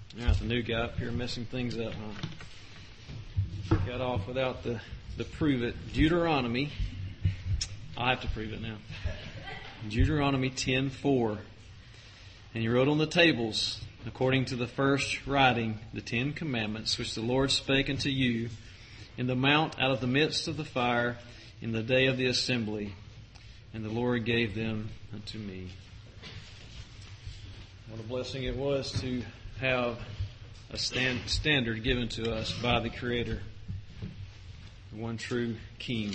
Yeah, the new guy up here messing things up, huh? Got off without the prove it. Deuteronomy. I'll have to prove it now. Deuteronomy 10:4. And you wrote on the tables, according to the first writing, the 10 commandments, which the Lord spake unto you in the mount out of the midst of the fire in the day of the assembly. And the Lord gave them unto me. What a blessing it was to have a standard given to us by the Creator, the one true King.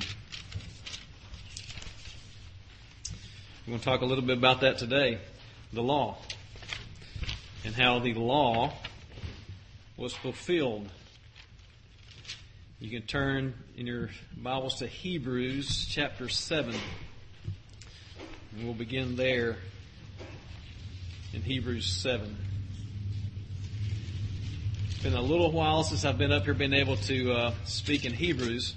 We're going to talk a little bit about that today, the law, and how the law was fulfilled. You can turn in your Bibles to Hebrews chapter 7, and we'll begin there in Hebrews 7. It's been a little while since I've been up here being able to speak in Hebrews.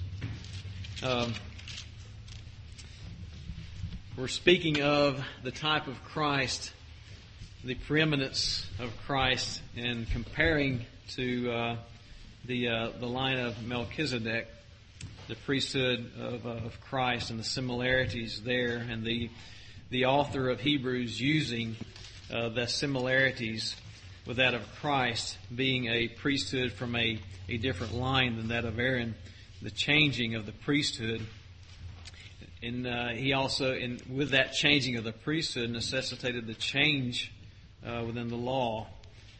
We're speaking of the type of Christ, the preeminence of Christ, and comparing to the line of Melchizedek, the priesthood of Christ, and the similarities there, and the author of Hebrews using the similarities with that of Christ, being a priesthood from a different line than that of Aaron, the changing of the priesthood. And he also, with that changing of the priesthood, necessitated the change within the law.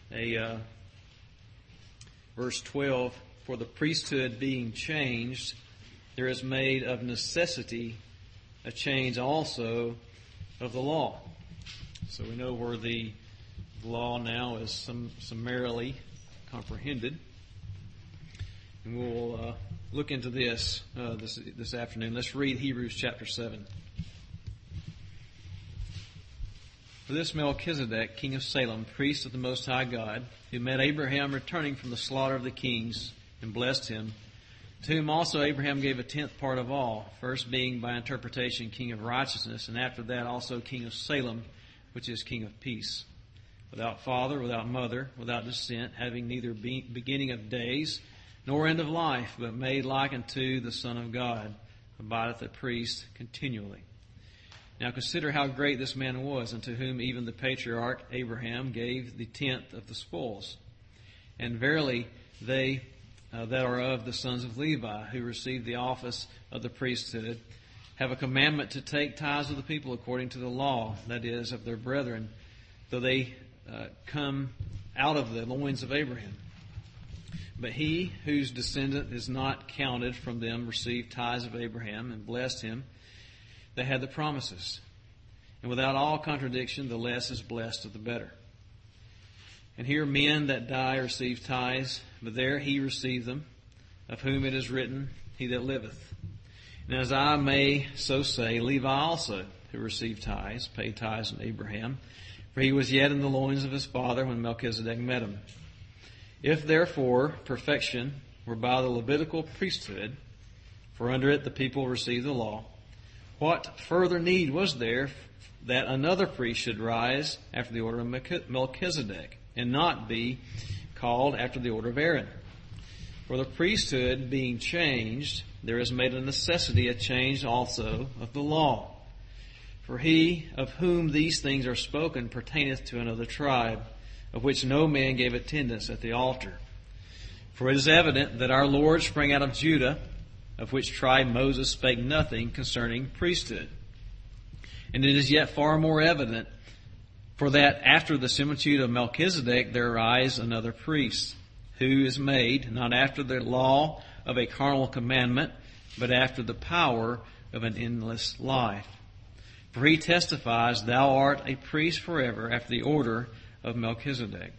Verse 12, for the priesthood being changed, there is made of necessity a change also of the law. So we know where the law now is summarily comprehended. And we'll look into this this afternoon. Let's read Hebrews chapter 7. For this Melchizedek, king of Salem, priest of the Most High God, who met Abraham returning from the slaughter of the kings and blessed him, to whom also Abraham gave a tenth part of all, first being by interpretation king of righteousness, and after that also king of Salem, which is king of peace. Without father, without mother, without descent, having neither beginning of days nor end of life, but made like unto the Son of God, abideth a priest continually. Now consider how great this man was, unto whom even the patriarch Abraham gave the tenth of the spoils. And verily they that are of the sons of Levi, who receive the office of the priesthood, have a commandment to take tithes of the people according to the law, that is, of their brethren, though they come out of the loins of Abraham. But he whose descendant is not counted from them received tithes of Abraham and blessed him that had the promises. And without all contradiction, the less is blessed of the better. And here men that die receive tithes, but there he received them, of whom it is written, he that liveth. And as I may so say, Levi also, who received tithes, paid tithes unto Abraham, for he was yet in the loins of his father when Melchizedek met him. If therefore perfection were by the Levitical priesthood, for under it the people received the law, what further need was there that another priest should rise after the order of Melchizedek, and not be called after the order of Aaron? For the priesthood being changed, there is made a necessity a change also of the law. For he of whom these things are spoken pertaineth to another tribe, of which no man gave attendance at the altar. For it is evident that our Lord sprang out of Judah, of which tribe Moses spake nothing concerning priesthood. And it is yet far more evident, for that after the similitude of Melchizedek there arise another priest, who is made not after the law of a carnal commandment, but after the power of an endless life. For he testifies, thou art a priest forever after the order of Melchizedek.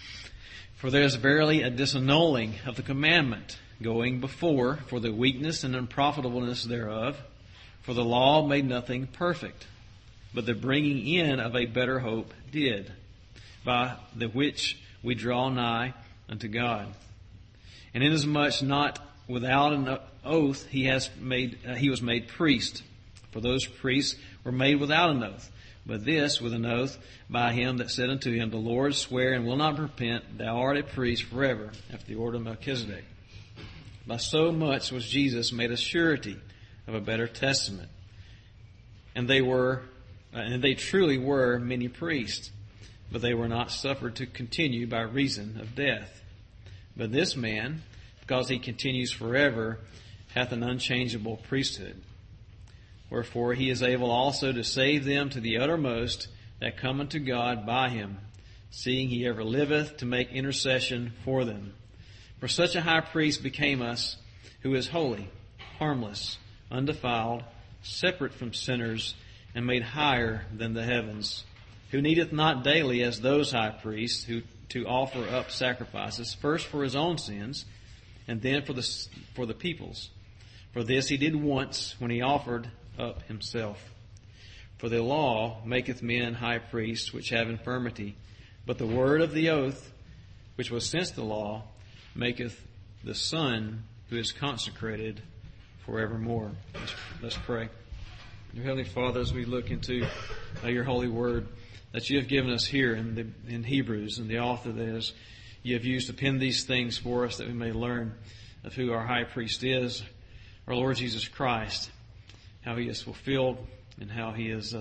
For there is verily a disannulling of the commandment going before for the weakness and unprofitableness thereof, for the law made nothing perfect, but the bringing in of a better hope did, by the which we draw nigh unto God. And inasmuch not without an oath he was made priest, for those priests were made without an oath, But this with an oath by him that said unto him, The Lord swear and will not repent, thou art a priest forever, after the order of Melchizedek. By so much was Jesus made a surety of a better testament. And they truly were many priests, but they were not suffered to continue by reason of death. But this man, because he continues forever, hath an unchangeable priesthood. Wherefore he is able also to save them to the uttermost that come unto God by him, seeing he ever liveth to make intercession for them. For such a high priest became us, who is holy, harmless, undefiled, separate from sinners, and made higher than the heavens, who needeth not daily as those high priests who to offer up sacrifices, first for his own sins, and then for the people's. For this he did once when he offered up himself. For the law maketh men high priests which have infirmity, but the word of the oath, which was since the law, maketh the Son who is consecrated forevermore. Let's pray. Dear Heavenly Father, as we look into your holy word that you have given us here in Hebrews, and the author that is, you have used to pen these things for us that we may learn of who our high priest is, our Lord Jesus Christ, how he is fulfilled and how he has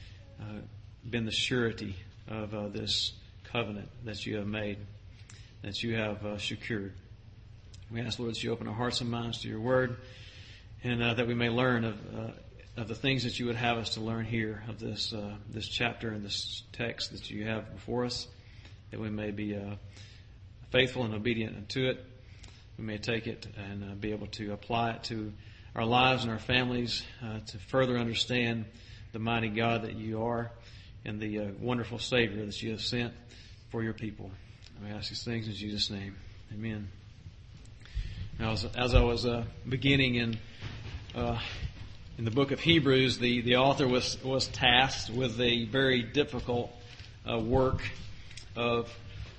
been the surety of this covenant that you have made, that you have secured. We ask, Lord, that you open our hearts and minds to your word, and that we may learn of the things that you would have us to learn here of this chapter and this text that you have before us, that we may be faithful and obedient unto it. We may take it and be able to apply it to our lives and our families to further understand the mighty God that you are and the wonderful Savior that you have sent for your people. We ask these things in Jesus' name. Amen. Now, as I was beginning in the book of Hebrews, the author was tasked with a very difficult work of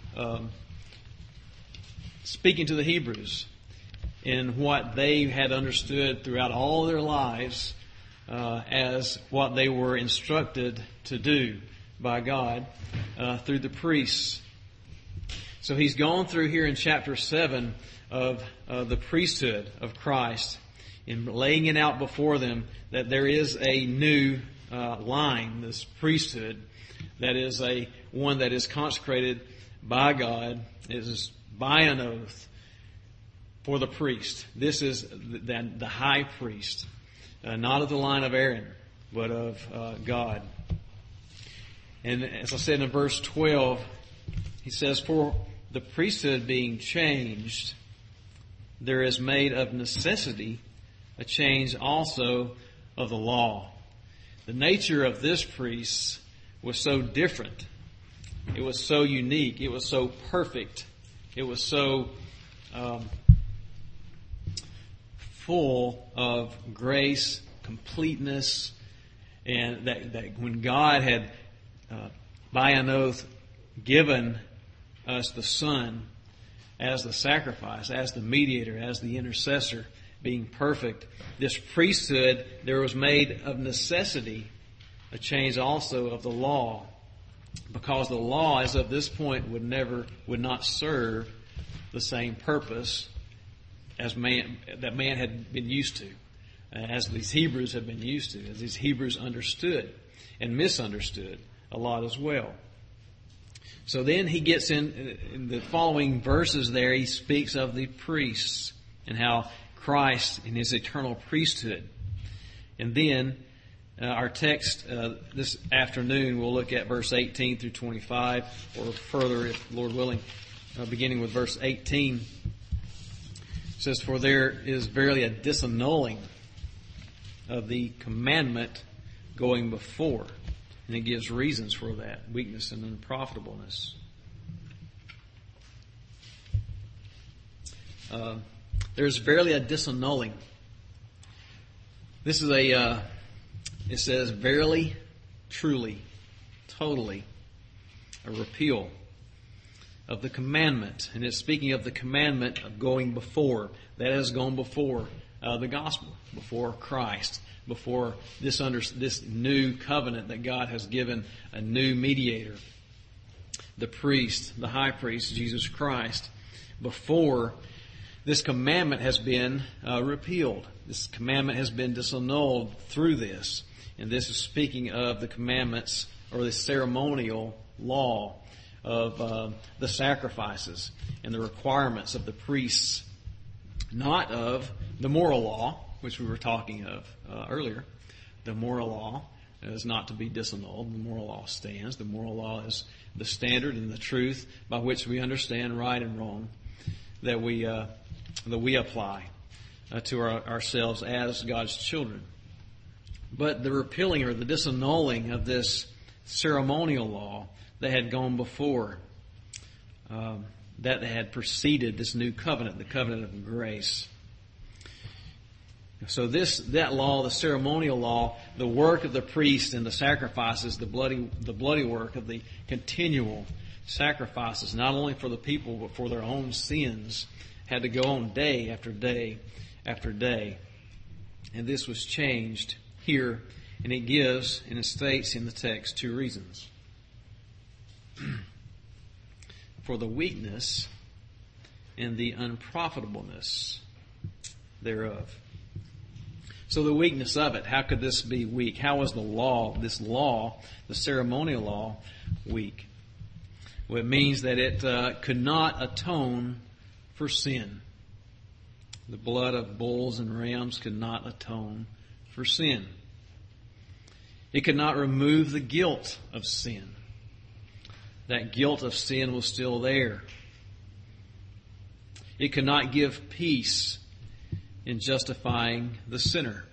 speaking to the Hebrews in what they had understood throughout all their lives as what they were instructed to do by God through the priests. So he's gone through here in chapter 7 of the priesthood of Christ, in laying it out before them that there is a new line, this priesthood, that is one that is consecrated by God, is by an oath for the priest. This is the high priest, not of the line of Aaron, but of God. And as I said in verse 12, he says, For the priesthood being changed, there is made of necessity a change also of the law. The nature of this priest was so different. It was so unique. It was so perfect. It was so full of grace, completeness, and that when God had, by an oath, given us the Son as the sacrifice, as the mediator, as the intercessor, being perfect, this priesthood, there was made of necessity a change also of the law, because the law, as of this point, would not serve the same purpose as man had been used to, as these Hebrews had been used to, as these Hebrews understood and misunderstood a lot as well. So then he gets in the following verses there, he speaks of the priests and how Christ in his eternal priesthood. And then our text this afternoon, we'll look at verse 18 through 25, or further, if Lord willing, beginning with verse 18. It says, For there is verily a disannulling of the commandment going before. And it gives reasons for that, weakness and unprofitableness. There's verily a disannulling. This is it says verily, truly, totally, a repeal of the commandment. And it's speaking of the commandment of going before. That has gone before the gospel, before Christ. before this new covenant that God has given a new mediator, the priest, the high priest, Jesus Christ, before this commandment has been repealed. This commandment has been disannulled through this. And this is speaking of the commandments or the ceremonial law of the sacrifices and the requirements of the priests, not of the moral law, which we were talking of earlier. The moral law is not to be disannulled. The moral law stands. The moral law is the standard and the truth by which we understand right and wrong that we apply to ourselves as God's children. But the repealing or the disannulling of this ceremonial law that had gone before, that had preceded this new covenant, the covenant of grace. So that law, the ceremonial law, the work of the priest and the sacrifices, the bloody work of the continual sacrifices, not only for the people but for their own sins, had to go on day after day after day. And this was changed here, and it gives and it states in the text two reasons. For the weakness and the unprofitableness thereof. So the weakness of it, how could this be weak? How was this law, the ceremonial law, weak? Well, it means that it could not atone for sin. The blood of bulls and rams could not atone for sin. It could not remove the guilt of sin. That guilt of sin was still there. It could not give peace in justifying the sinner.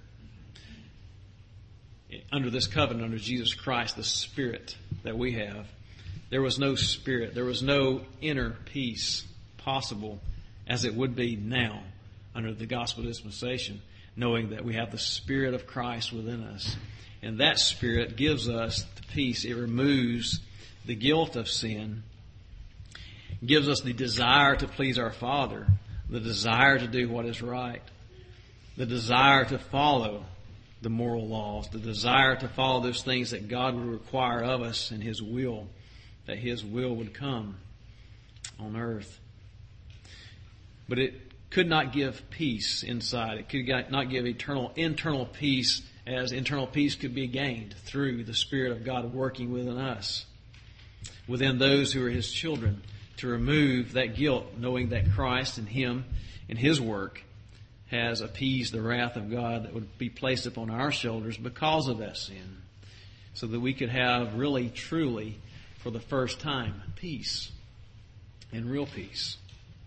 Under this covenant, under Jesus Christ, the Spirit that we have, there was no Spirit, there was no inner peace possible as it would be now under the gospel dispensation, knowing that we have the Spirit of Christ within us. And that Spirit gives us the peace. It removes the guilt of sin, gives us the desire to please our Father, the desire to do what is right, the desire to follow the moral laws, the desire to follow those things that God would require of us in His will, that His will would come on earth. But it could not give peace inside. It could not give internal peace, as internal peace could be gained through the Spirit of God working within us, within those who are His children, to remove that guilt, knowing that Christ and Him and His work has appeased the wrath of God that would be placed upon our shoulders because of that sin, so that we could have really, truly, for the first time, peace and real peace.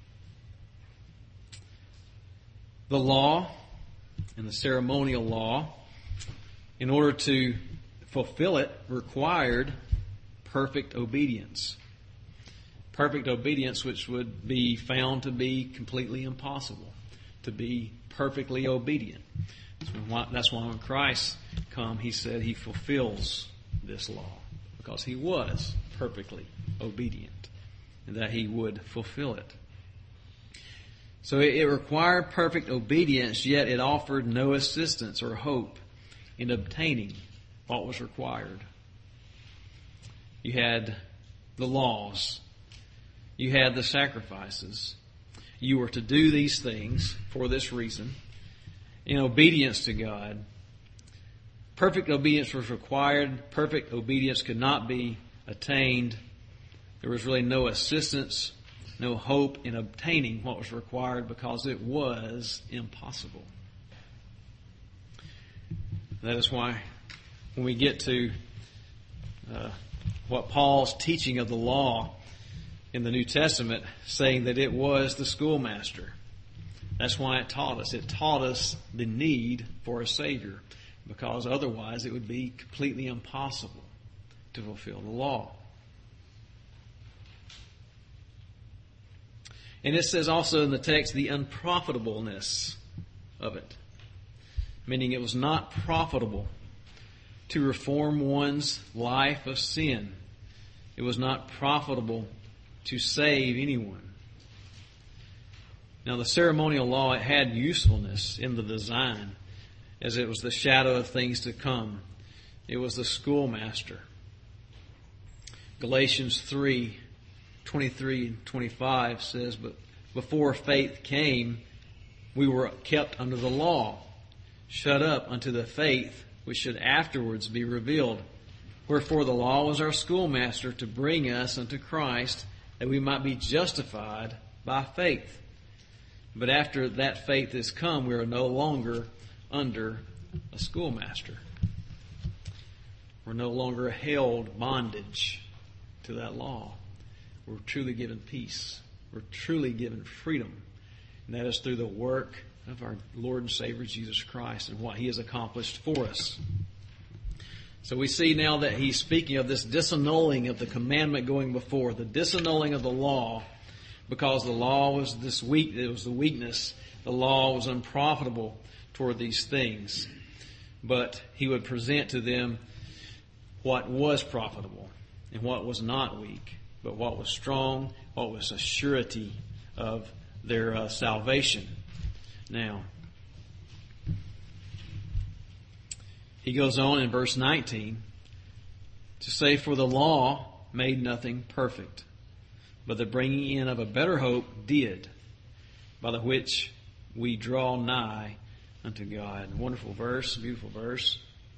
The law and the ceremonial law, in order to fulfill it, required perfect obedience. Perfect obedience which would be found to be completely impossible, to be perfectly obedient. That's why when Christ come, He said He fulfills this law, because He was perfectly obedient, and that He would fulfill it. So it required perfect obedience, yet it offered no assistance or hope in obtaining what was required. You had the laws. You had the sacrifices. You were to do these things for this reason, in obedience to God. Perfect obedience was required. Perfect obedience could not be attained. There was really no assistance, no hope in obtaining what was required, because it was impossible. That is why when we get to what Paul's teaching of the law in the New Testament, saying that it was the schoolmaster, that's why it taught us. It taught us the need for a Savior, because otherwise it would be completely impossible to fulfill the law. And it says also in the text, the unprofitableness of it, meaning it was not profitable to reform one's life of sin. It was not profitable to save anyone. Now, the ceremonial law, it had usefulness in the design. as it was the shadow of things to come. It was the schoolmaster. Galatians 3:23 and 25 says, "But before faith came, we were kept under the law, shut up unto the faith which should afterwards be revealed. Wherefore the law was our schoolmaster to bring us unto Christ, that we might be justified by faith. But after that faith is come, we are no longer under a schoolmaster." We're no longer held bondage to that law. We're truly given peace. We're truly given freedom. And that is through the work of our Lord and Savior Jesus Christ and what He has accomplished for us. So we see now that he's speaking of this disannulling of the commandment going before, the disannulling of the law, because the law was it was the weakness. The law was unprofitable toward these things. But he would present to them what was profitable and what was not weak, but what was strong, what was a surety of their salvation. Now, he goes on in verse 19 to say, "For the law made nothing perfect, but the bringing in of a better hope did, by the which we draw nigh unto God." Wonderful verse, beautiful verse.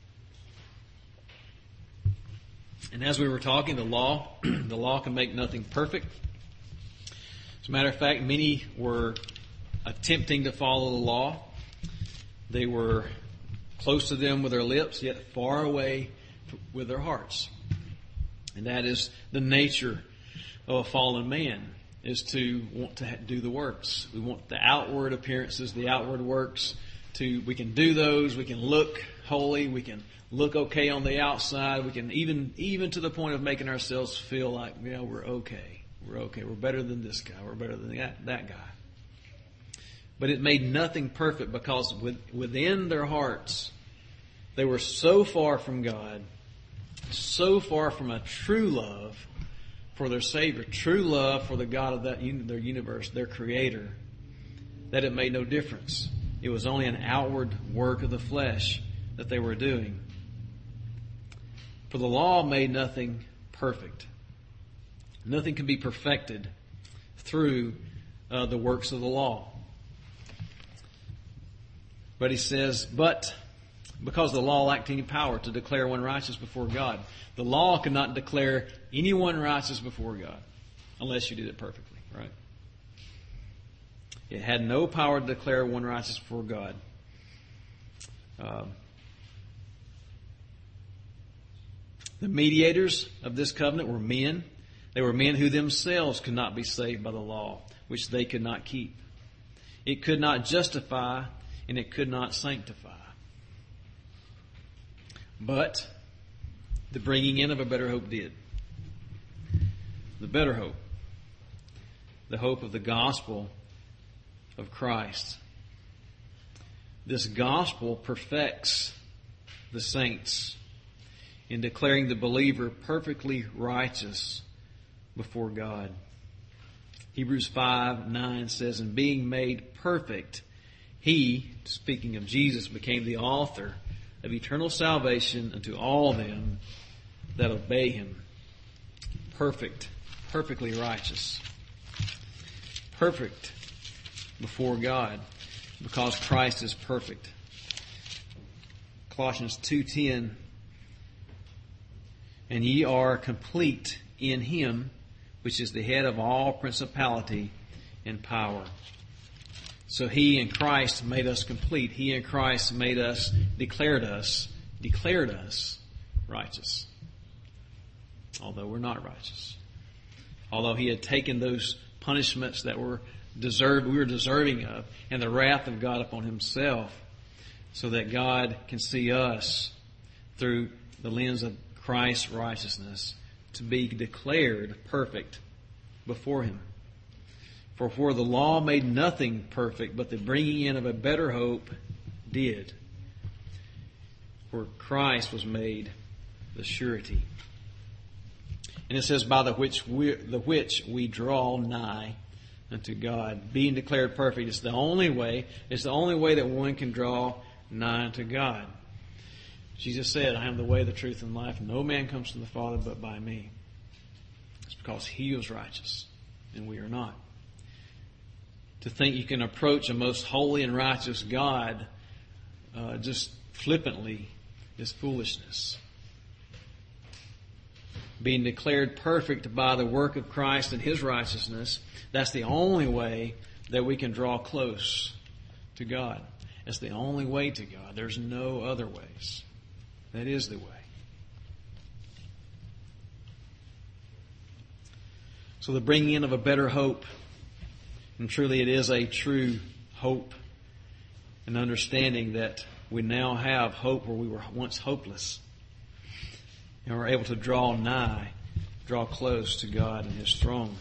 And as we were talking, the law can make nothing perfect. As a matter of fact, many were attempting to follow the law. They were close to them with their lips, yet far away with their hearts. And that is the nature of a fallen man, is to want to do the works. We want the outward appearances, the outward works. We can do those. We can look holy. We can look okay on the outside. We can even to the point of making ourselves feel like, we're okay. We're okay. We're better than this guy. We're better than that guy. But it made nothing perfect, because within their hearts, they were so far from God, so far from a true love for their Savior, true love for the God of their universe, their Creator, that it made no difference. It was only an outward work of the flesh that they were doing. For the law made nothing perfect. Nothing can be perfected through the works of the law. But he says, but because the law lacked any power to declare one righteous before God. The law could not declare anyone righteous before God unless you did it perfectly, right? It had no power to declare one righteous before God. The mediators of this covenant were men. They were men who themselves could not be saved by the law, which they could not keep. It could not justify, and it could not sanctify. But the bringing in of a better hope did. The better hope. The hope of the gospel of Christ. This gospel perfects the saints in declaring the believer perfectly righteous before God. Hebrews 5:9 says, "And being made perfect, He," speaking of Jesus, "became the author of eternal salvation unto all them that obey Him." Perfect, perfectly righteous. Perfect before God, because Christ is perfect. Colossians 2:10, "And ye are complete in Him, which is the head of all principality and power." So He in Christ made us complete. He in Christ made us, declared us righteous. Although we're not righteous. Although He had taken those punishments that we were deserving of, and the wrath of God upon Himself, so that God can see us through the lens of Christ's righteousness, to be declared perfect before Him. For the law made nothing perfect, but the bringing in of a better hope did. For Christ was made the surety. And it says, by the which we draw nigh unto God. Being declared perfect is the only way. It's the only way that one can draw nigh to God. Jesus said, I am the way, the truth, and life. No man comes to the Father but by me. It's because He was righteous and we are not. To think you can approach a most holy and righteous God just flippantly is foolishness. Being declared perfect by the work of Christ and His righteousness, that's the only way that we can draw close to God. It's the only way to God. There's no other ways. That is the way. So the bringing in of a better hope, and truly it is a true hope, and understanding that we now have hope where we were once hopeless. And we're able to draw nigh, draw close to God and His throne.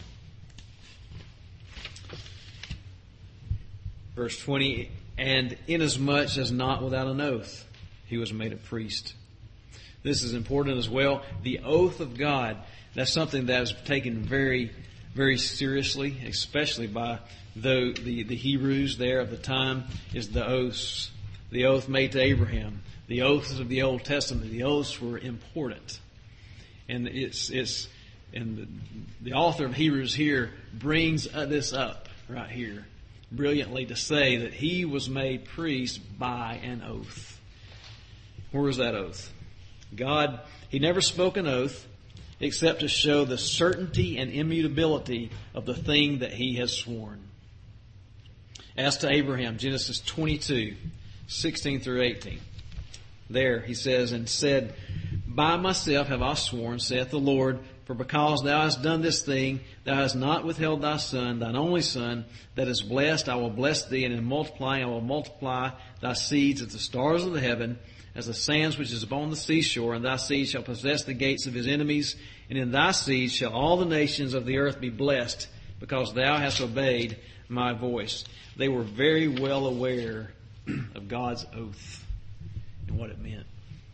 Verse 20, and inasmuch as not without an oath He was made a priest. This is important as well. The oath of God, that's something that is taken very, very seriously, especially by the Hebrews there of the time, is the oaths. The oath made to Abraham. The oaths of the Old Testament, the oaths were important. And and the author of Hebrews here brings this up right here brilliantly to say that he was made priest by an oath. Where was that oath? God, He never spoke an oath except to show the certainty and immutability of the thing that He has sworn. As to Abraham, Genesis 22, 16 through 18. There He says, and said, by myself have I sworn, saith the Lord, for because thou hast done this thing, thou hast not withheld thy son, thine only son, that is blessed, I will bless thee, and in multiplying I will multiply thy seeds as the stars of the heaven, as the sands which is upon the seashore, and thy seed shall possess the gates of his enemies, and in thy seed shall all the nations of the earth be blessed, because thou hast obeyed my voice. They were very well aware of God's oath and what it meant.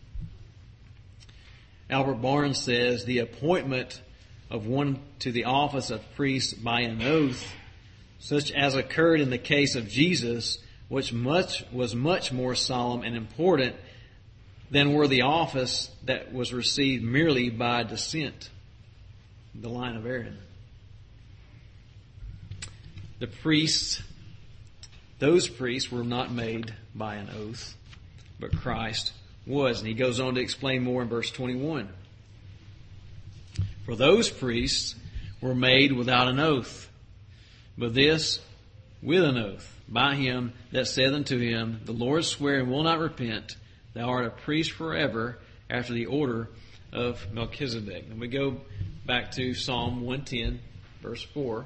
Albert Barnes says, the appointment of one to the office of priest by an oath, such as occurred in the case of Jesus, which was much more solemn and important than were the office that was received merely by descent, the line of Aaron. The priests, those priests were not made by an oath, but Christ was. And he goes on to explain more in verse 21. For those priests were made without an oath, but this with an oath, by him that saith unto him, the Lord sware and will not repent, thou art a priest forever after the order of Melchizedek. And we go back to Psalm 110, verse 4.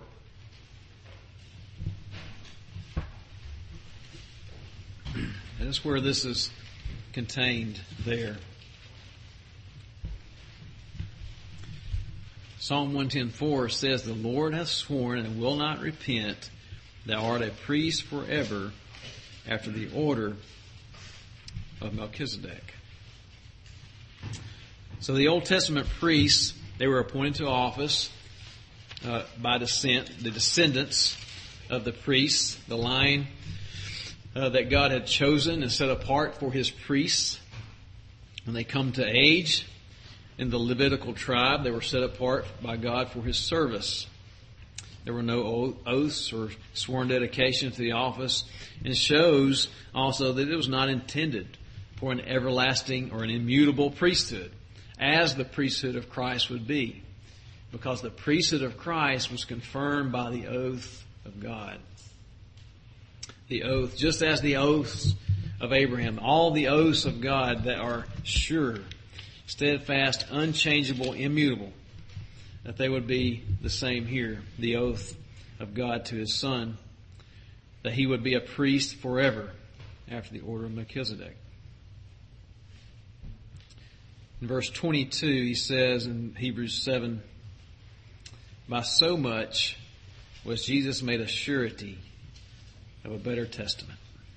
And that's where this is contained there. Psalm 110:4 says, the Lord hath sworn and will not repent, thou art a priest forever after the order of Melchizedek. So the Old Testament priests, they were appointed to office by descent, the descendants of the priests, the line that God had chosen and set apart for His priests. When they come to age in the Levitical tribe, they were set apart by God for His service. There were no oaths or sworn dedication to the office, and shows also that it was not intended for an everlasting or an immutable priesthood, as the priesthood of Christ would be, because the priesthood of Christ was confirmed by the oath of God. The oath, just as the oaths of Abraham, all the oaths of God that are sure, steadfast, unchangeable, immutable, that they would be the same here. The oath of God to His Son, that He would be a priest forever after the order of Melchizedek. In verse 22, he says in Hebrews 7, by so much was Jesus made a surety of a better testament.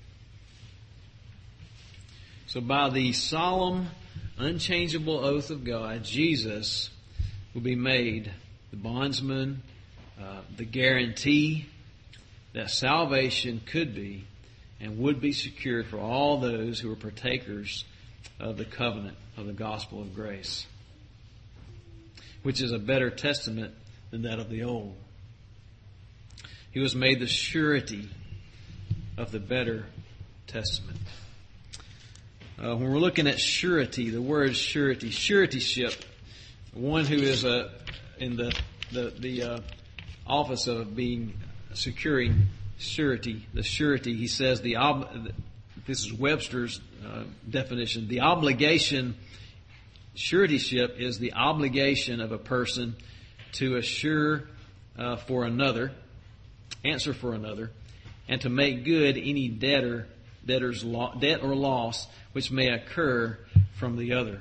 So by the solemn, unchangeable oath of God, Jesus will be made the bondsman, the guarantee that salvation could be and would be secured for all those who were partakers of the covenant of the gospel of grace, which is a better testament than that of the old. He was made the surety of the better testament. When we're looking at surety, the word surety, suretyship, one who is in the office of being securing surety, the surety, he says this is Webster's definition. The obligation, suretyship is the obligation of a person to assure for another, answer for another, and to make good any debt or loss which may occur from the other.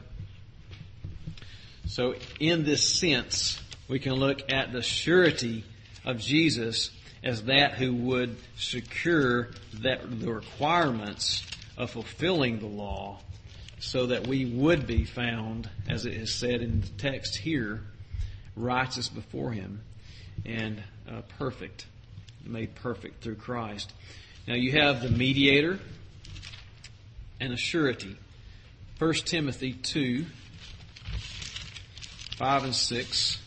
So in this sense, we can look at the surety of Jesus as that who would secure the requirements of fulfilling the law, so that we would be found, as it is said in the text here, righteous before Him and perfect, made perfect through Christ. Now you have the mediator and a surety. 1 Timothy 2, 5 and 6.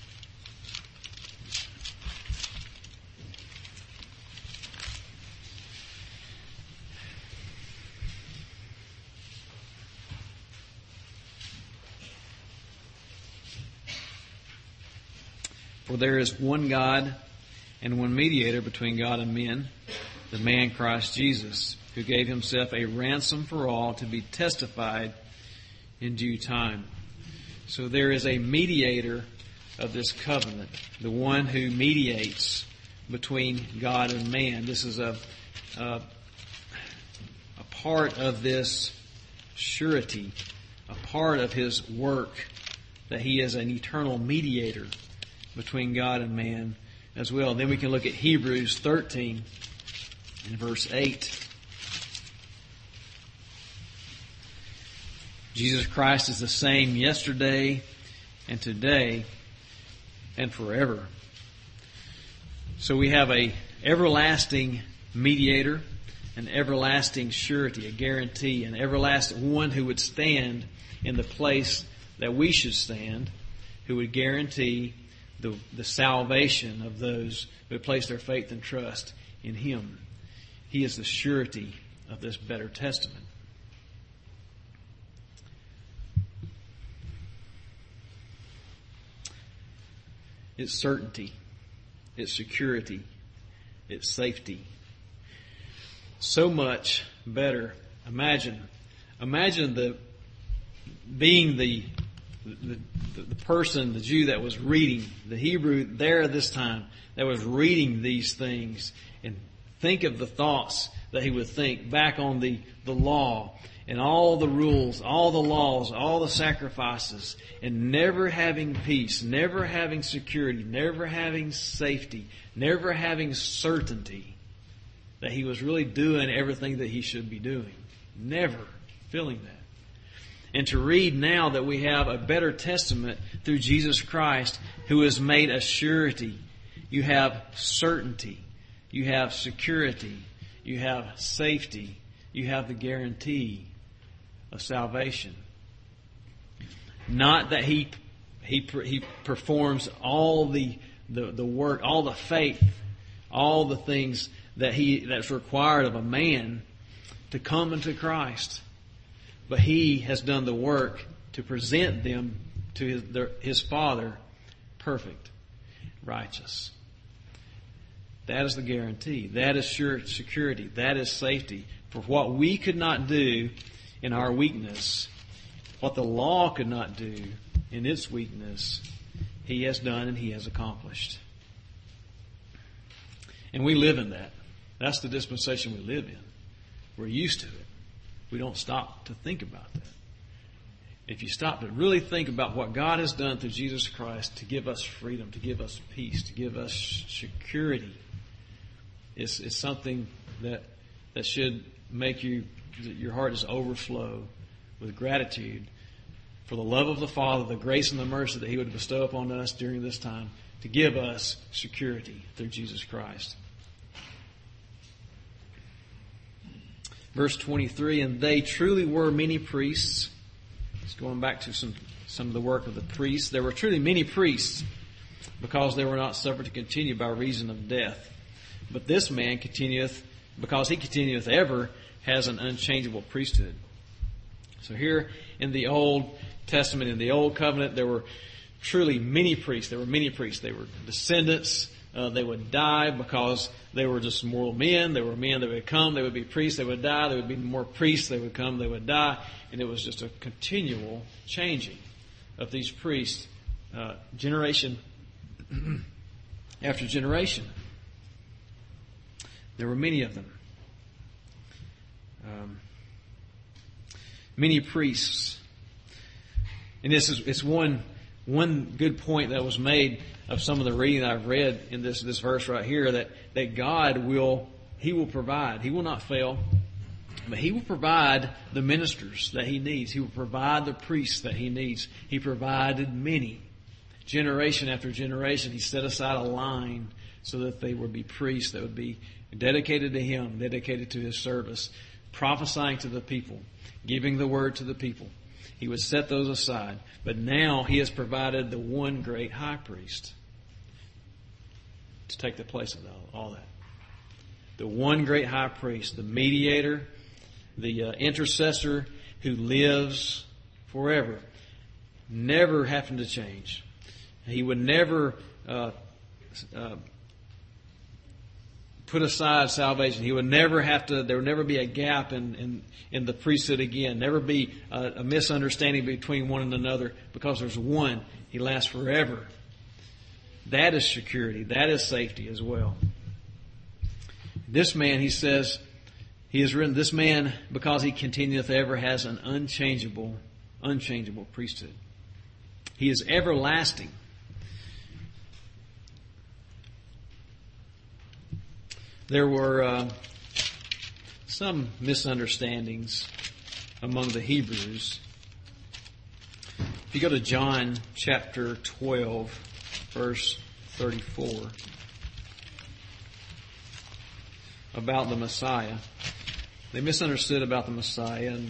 For there is one God and one mediator between God and men, the man Christ Jesus, who gave Himself a ransom for all to be testified in due time. So there is a mediator of this covenant, the one who mediates between God and man. This is a part of this surety, a part of His work, that He is an eternal mediator between God and man as well. And then we can look at Hebrews 13 and verse 8. Jesus Christ is the same yesterday and today and forever. So we have a everlasting mediator, an everlasting surety, a guarantee, an everlasting one who would stand in the place that we should stand, who would guarantee the salvation of those who place their faith and trust in Him. He is the surety of this better testament. It's certainty, it's security, it's safety. So much better. Imagine being the person, the Jew that was reading, the Hebrew there at this time, that was reading these things, and think of the thoughts that he would think back on the law and all the rules, all the laws, all the sacrifices, and never having peace, never having security, never having safety, never having certainty that he was really doing everything that he should be doing. Never feeling that. And to read now that we have a better testament through Jesus Christ, who has made a surety. You have certainty. You have security. You have safety. You have the guarantee of salvation. Not that he performs all the work, all the faith, all the things that's required of a man to come into Christ. But He has done the work to present them to His Father perfect, righteous. That is the guarantee. That is sure security. That is safety. For what we could not do in our weakness, what the law could not do in its weakness, He has done and He has accomplished. And we live in that. That's the dispensation we live in. We're used to it. We don't stop to think about that. If you stop to really think about what God has done through Jesus Christ to give us freedom, to give us peace, to give us security, it's something that should make your heart just overflow with gratitude for the love of the Father, the grace and the mercy that He would bestow upon us during this time to give us security through Jesus Christ. Verse 23, and they truly were many priests. It's going back to some of the work of the priests. There were truly many priests, because they were not suffered to continue by reason of death. But this man continueth, because he continueth ever, has an unchangeable priesthood. So here in the Old Testament, in the Old Covenant, there were truly many priests. There were many priests. They were descendants. They would die because they were just mortal men. They were men that would come. They would be priests. They would die. There would be more priests. They would come. They would die. And it was just a continual changing of these priests, generation after generation. There were many of them. Many priests. And it's one good point that was made of some of the reading that I've read in this verse right here, that God He will provide. He will not fail, but He will provide the ministers that He needs. He will provide the priests that He needs. He provided many. Generation after generation, He set aside a line so that they would be priests that would be dedicated to Him, dedicated to His service, prophesying to the people, giving the word to the people. He would set those aside. But now He has provided the one great high priest to take the place of all that. The one great high priest, the mediator, the intercessor who lives forever, never having to change. He would never put aside salvation. He would never have to. There would never be a gap in the priesthood again. Never be a misunderstanding between one and another, because there's one. He lasts forever. That is security. That is safety as well. This man, he says, he has written, this man, because he continueth ever, has an unchangeable priesthood. He is everlasting. There were some misunderstandings among the Hebrews. If you go to John chapter 12, verse 34, about the Messiah, they misunderstood about the Messiah and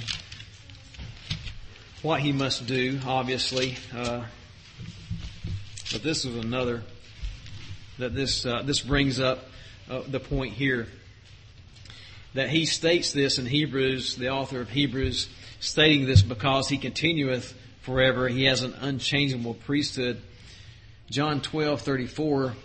what He must do, obviously. But this is another, that this brings up the point here, that he states this in Hebrews, the author of Hebrews, stating this because He continueth forever. He has an unchangeable priesthood. John 12:34,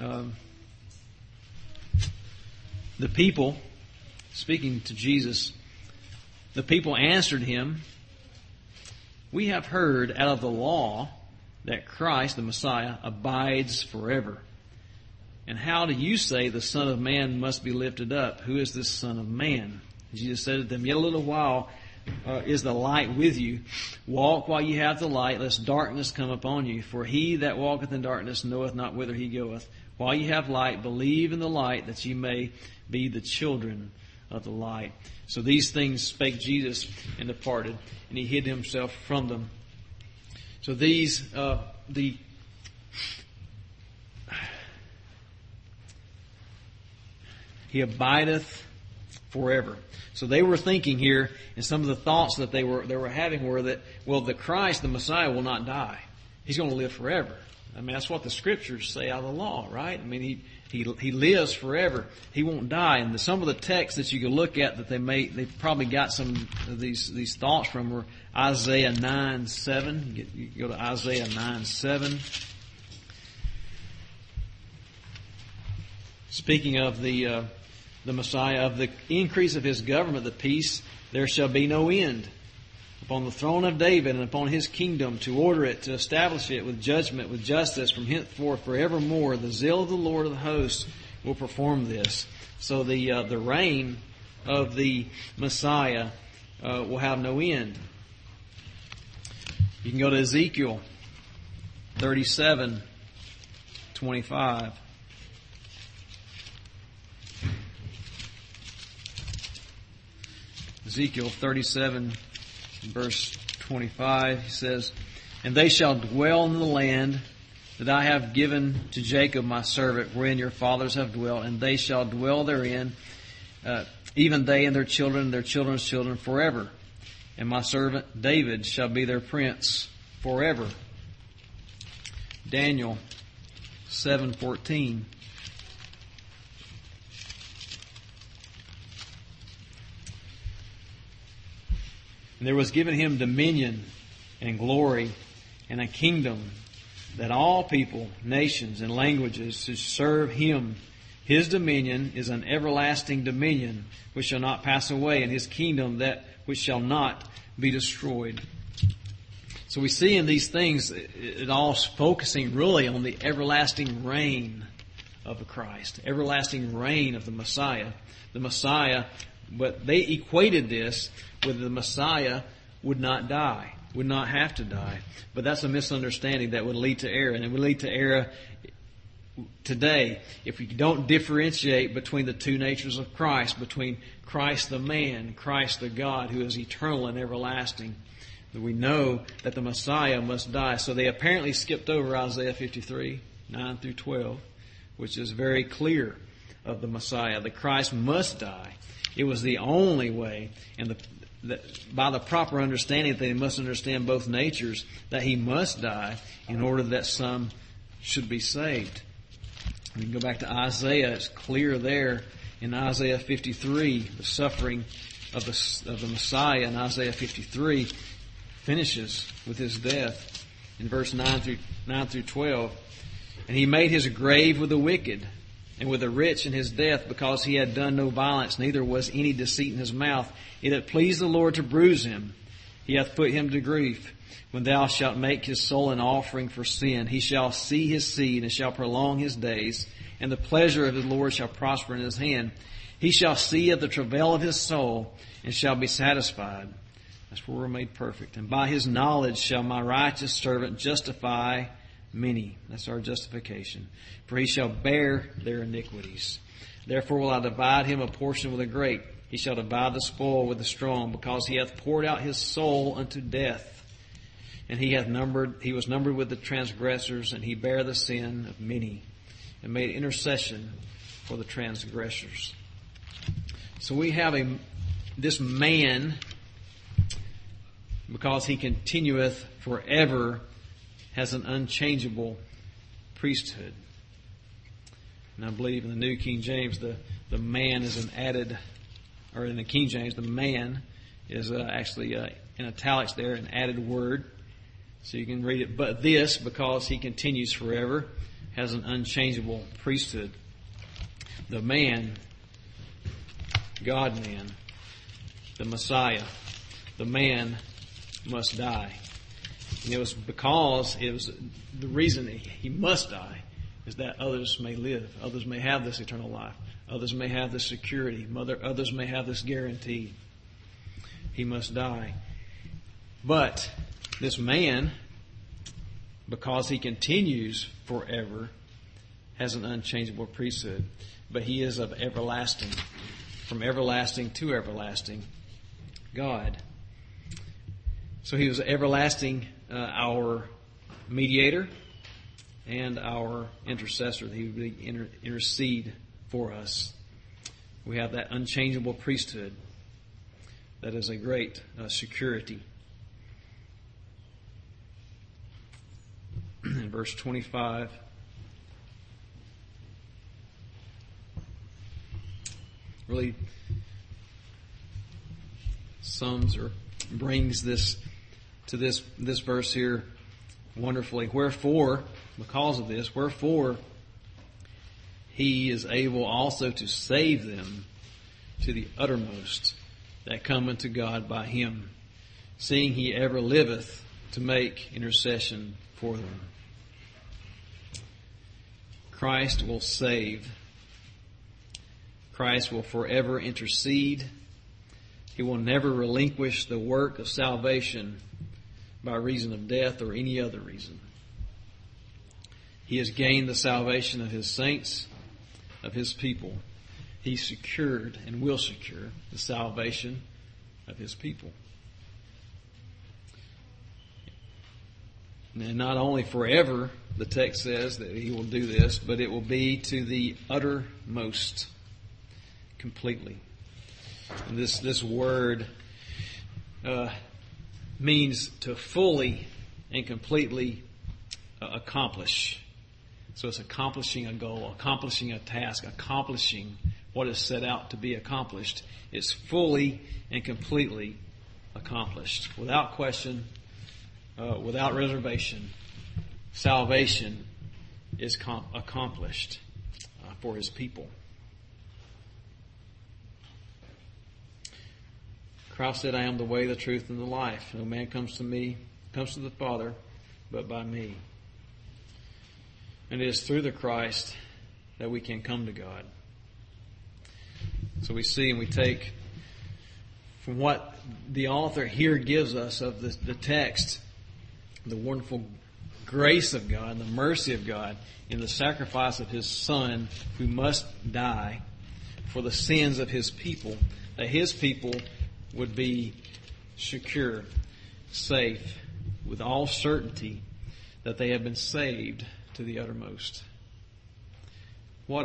the people, speaking to Jesus, the people answered Him, "We have heard out of the law that Christ, the Messiah, abides forever. And how do you say the Son of Man must be lifted up? Who is this Son of Man?" Jesus said to them, "Yet a little while is the light with you. Walk while you have the light, lest darkness come upon you. For he that walketh in darkness knoweth not whither he goeth. While you have light, believe in the light, that ye may be the children of the light." So these things spake Jesus, and departed, and He hid Himself from them. So these, He abideth forever. So they were thinking here, and some of the thoughts that they were having were that, well, the Christ, the Messiah, will not die. He's going to live forever. I mean, that's what the Scriptures say out of the law, right? I mean, He lives forever. He won't die. And some of the texts that you can look at that they probably got some of these thoughts from were Isaiah 9:7. You go to Isaiah 9:7. Speaking of the Messiah, of the increase of His government, the peace, there shall be no end. Upon the throne of David and upon His kingdom, to order it, to establish it with judgment, with justice from henceforth forevermore. The zeal of the Lord of the hosts will perform this. So the reign of the Messiah will have no end. You can go to Ezekiel 37:25. Ezekiel 37, verse 25, he says, "And they shall dwell in the land that I have given to Jacob my servant, wherein your fathers have dwelt, and they shall dwell therein, even they and their children's children forever. And my servant David shall be their prince forever. Daniel 7:14. And there was given him dominion and glory and a kingdom, that all people, nations, and languages should serve him. His dominion is an everlasting dominion which shall not pass away, and his kingdom that which shall not be destroyed. So we see in these things, it all focusing really on the everlasting reign of the Christ, everlasting reign of the Messiah. The Messiah, but they equated this with the Messiah would not die, would not have to die. But that's a misunderstanding that would lead to error, and it would lead to error today if we don't differentiate between the two natures of Christ, between Christ the man, Christ the God who is eternal and everlasting. We know that the Messiah must die. So they apparently skipped over Isaiah 53, 9 through 12, which is very clear of the Messiah. The Christ must die. It was the only way, and by the proper understanding that they must understand both natures, that he must die in order that some should be saved. We can go back to Isaiah. It's clear there in Isaiah 53, the suffering of the Messiah in Isaiah 53 finishes with his death in verse 9 through 12. And he made his grave with the wicked and with the rich in his death, because he had done no violence, neither was any deceit in his mouth. It hath pleased the Lord to bruise him. He hath put him to grief. When thou shalt make his soul an offering for sin, he shall see his seed and shall prolong his days, and the pleasure of his Lord shall prosper in his hand. He shall see of the travail of his soul and shall be satisfied. That's where we're made perfect. And by his knowledge shall my righteous servant justify many. That's our justification. For he shall bear their iniquities. Therefore will I divide him a portion with the great. He shall divide the spoil with the strong, because he hath poured out his soul unto death. And he was numbered with the transgressors, and he bare the sin of many, and made intercession for the transgressors. So we have this man, because he continueth forever, has an unchangeable priesthood. And I believe in the New King James, the man is an added, or in the King James, the man is actually in italics there, an added word. So you can read it. But this, because he continues forever, has an unchangeable priesthood. The man, God-man, the Messiah, the man must die. And it was the reason he must die is that others may live. Others may have this eternal life. Others may have this security. Others may have this guarantee. He must die. But this man, because he continues forever, has an unchangeable priesthood. But he is of everlasting, from everlasting to everlasting, God. So he was everlasting, our mediator and our intercessor. He would intercede for us. We have that unchangeable priesthood. That is a great security. In verse 25, really sums or brings this to this verse here wonderfully. Wherefore, because of this, wherefore he is able also to save them to the uttermost that come unto God by him, seeing he ever liveth to make intercession for them. Christ will save. Christ will forever intercede. He will never relinquish the work of salvation by reason of death or any other reason. He has gained the salvation of his saints, of his people. He secured and will secure the salvation of his people. And not only forever, the text says that he will do this, but it will be to the uttermost, completely. And this word means to fully and completely accomplish. So it's accomplishing a goal, accomplishing a task, accomplishing what is set out to be accomplished. It's fully and completely accomplished. Without question, without reservation, salvation is accomplished for His people. Christ said, I am the way, the truth, and the life. No man comes to the Father, but by me. And it is through the Christ that we can come to God. So we see and we take from what the author here gives us of the text, the wonderful grace of God, the mercy of God in the sacrifice of His Son who must die for the sins of His people, that His people would be secure, safe, with all certainty that they have been saved to the uttermost. What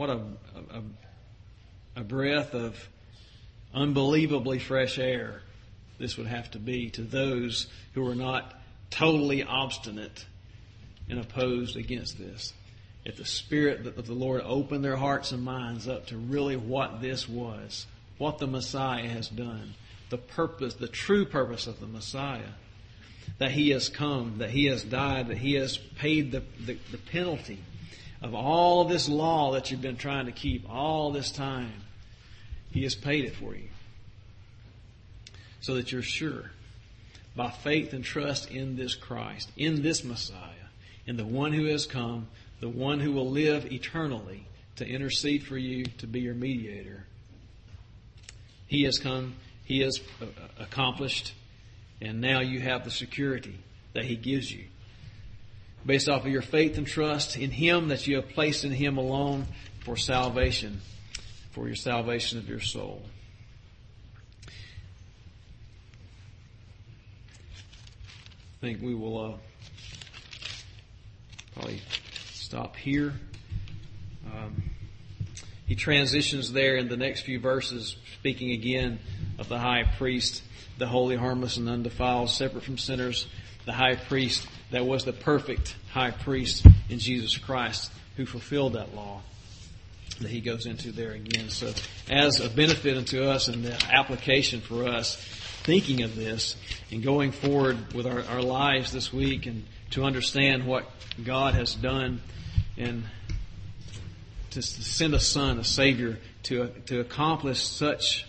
a breath of unbelievably fresh air this would have to be to those who are not totally obstinate and opposed against this. If the Spirit of the Lord opened their hearts and minds up to really what this was, what the Messiah has done, the purpose, the true purpose of the Messiah, that He has come, that He has died, that He has paid the penalty of all this law that you've been trying to keep all this time. He has paid it for you. So that you're sure, by faith and trust in this Christ, in this Messiah, in the one who has come, the one who will live eternally to intercede for you, to be your mediator. He has come, He has accomplished, and now you have the security that He gives you. Based off of your faith and trust in Him that you have placed in Him alone for salvation, for your salvation of your soul. I think we will probably stop here. He transitions there in the next few verses, speaking again of the high priest, the holy, harmless, and undefiled, separate from sinners, the high priest that was the perfect high priest in Jesus Christ, who fulfilled that law that he goes into there again. So as a benefit unto us and the application for us, thinking of this and going forward with our lives this week and to understand what God has done and to send a Son, a Savior, to accomplish such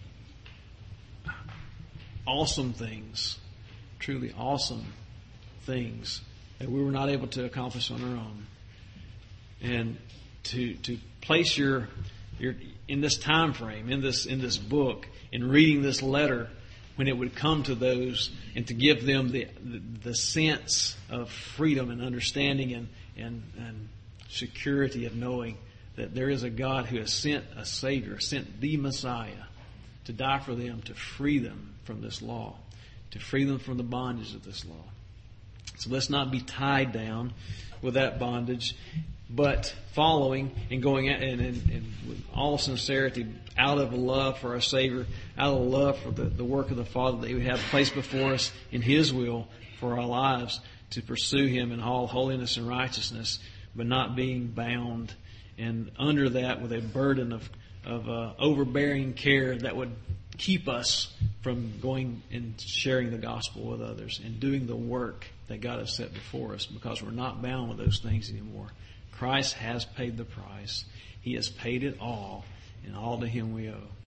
awesome things, truly awesome things that we were not able to accomplish on our own. And to place your in this time frame, in this book, in reading this letter, when it would come to those, and to give them the sense of freedom and understanding and security of knowing that there is a God who has sent a Savior, sent the Messiah to die for them, to free them from this law, to free them from the bondage of this law. So let's not be tied down with that bondage, but following and going and with all sincerity, out of love for our Savior, out of love for the work of the Father that He would have placed before us in His will for our lives, to pursue Him in all holiness and righteousness, but not being bound and under that with a burden of overbearing care that would keep us from going and sharing the gospel with others and doing the work that God has set before us, because we're not bound with those things anymore. Christ has paid the price. He has paid it all, and all to Him we owe.